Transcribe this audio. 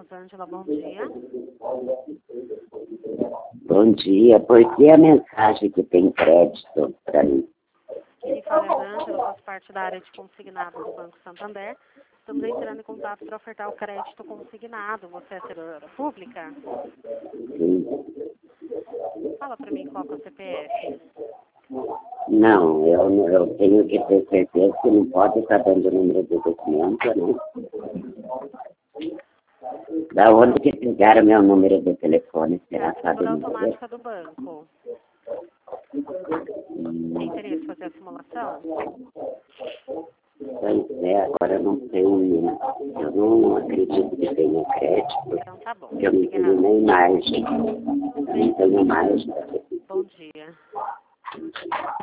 Rosângela, bom dia. Bom dia, por que a mensagem que tem crédito para mim? Quem fala é a Ângela, faço parte da área de consignado do Banco Santander. Estamos entrando em contato para ofertar o crédito consignado. Você é servidora pública? Sim. Fala para mim qual que é o CPF. Não, eu tenho que ter certeza que não pode estar dando o número do documento, né? Da onde que pegaram meu número de telefone? É Será a que sabe assinatura me dizer? automática do banco. Tem interesse em fazer a simulação? Pois é, agora eu não tenho, eu não acredito que tenha crédito. Então tá bom. Eu não tenho nem margem. Eu não tenho margem. Bom dia.